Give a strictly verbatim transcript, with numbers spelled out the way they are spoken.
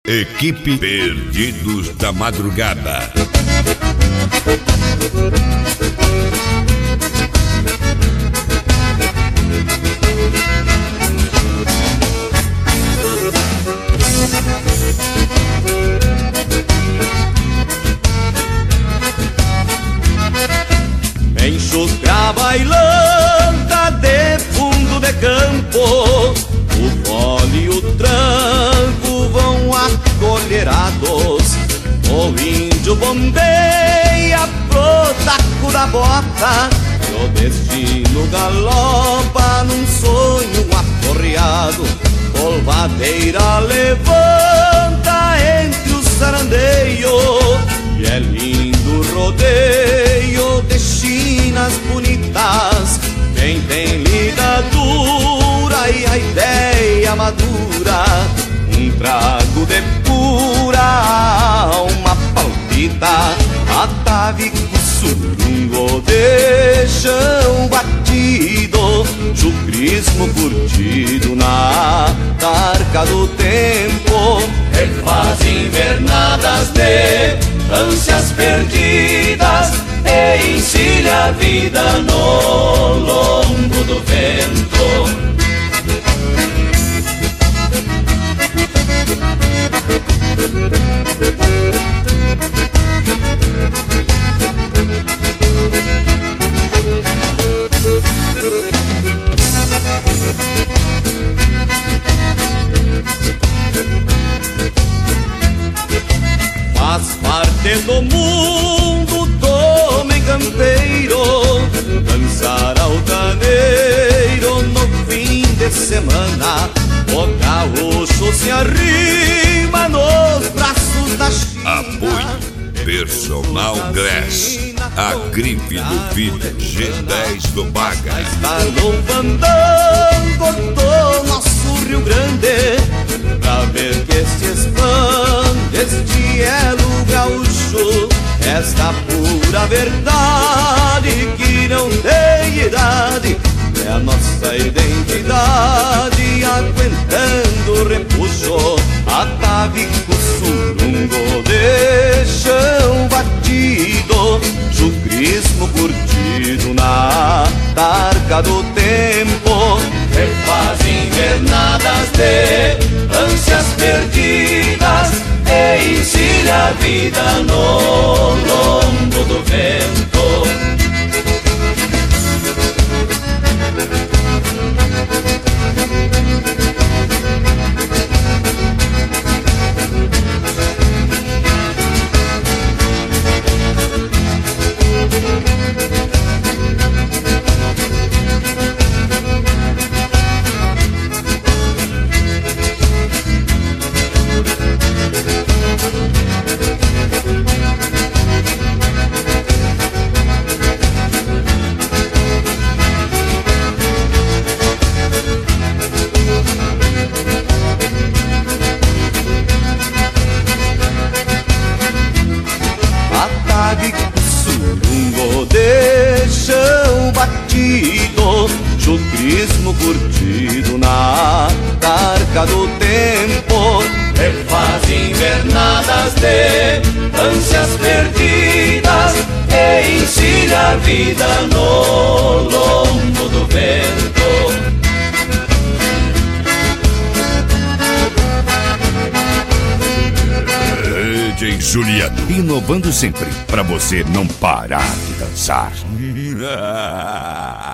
Equipe Perdidos da Madrugada. Enxustra a bailanta de fundo de campo, o fole e o tranco vão acolherados. O índio bombeia pro taco da bota, e o destino galopa num sonho aporreado. Polvadeira levanta entre os sarandeios, e é lindo rodeio de chinas bonitas. Quem tem lida dura e a ideia madura, um trago de pura alma palpita. Atavico surungo de chão batido, chucrismo curtido na tarca do tempo. Refaz invernadas de ânsias perdidas e encilha a vida no lombo do vento. Faz parte do mundo do homem campeiro dançar altaneiro no fim de semana. O gaúcho se arrima nos braços da China. Apoio Personal Glass, a grife do vídeo G dez do Baga. Está no fandango do nosso Rio Grande, pra ver que se expande este elo gaúcho, esta pura verdade que não tem idade. É a nossa identidade aguentando o repuxo. Atavico surungo de chão batido, chucrismo curtido na tarca do tempo. Refaz invernadas de ânsias perdidas e encilha a vida no lombo do vento. Surungo de chão batido, chucrismo curtido na tarca do tempo. Refaz invernadas de ânsias perdidas e encilha a vida no lombo do vento. D J Juliano, inovando sempre, pra você não parar de dançar.